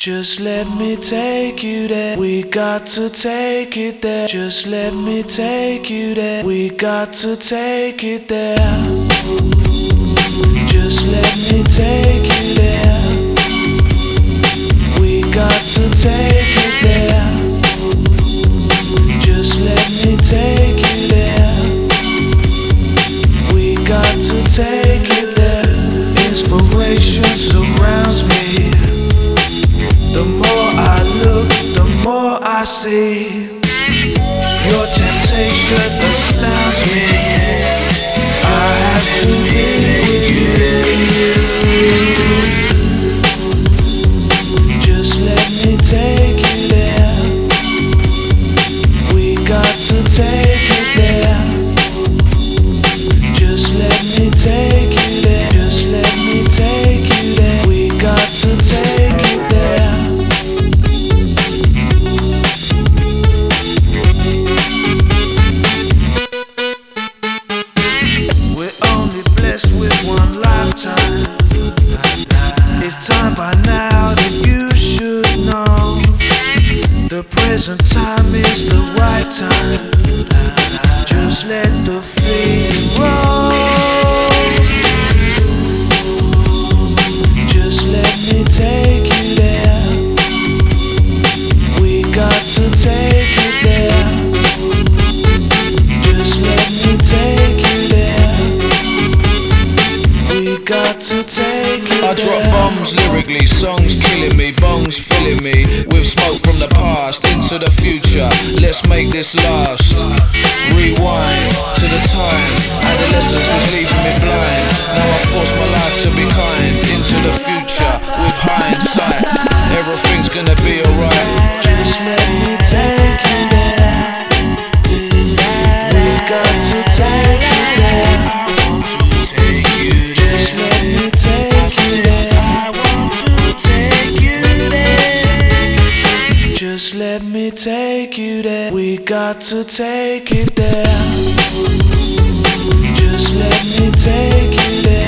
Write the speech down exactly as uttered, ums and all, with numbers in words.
Just let me take you there. We got to take it there. Just let me take you there. We got to take it there. Just let me take you there. We got to take it there. Just let me take you there. We got to take it there. Inspiration surrounds me. The more I look, the more I see. Your temptation astounds me. I have to be with you. Just let me take you there. We got to take it there. Just let me take you there. Just let me take you there. We got to take it there. With one lifetime, it's time by now that you should know. The present time is the right time. Just let the feeling roll. Just let me take you there. We got to take it there. Just let me take you there. We got to take it I drop bombs lyrically, songs killing me, bongs filling me with smoke from the past into the future. Let's make this last. Rewind to the time adolescence was leaving me blind. Now I force my life to be kind into the future with hindsight. Everything's gonna be alright. Just let me take you there. We got to take it there. Just let me take you there. I want to take you there. Just let me take you there. We got to take it there. Just let me take you there.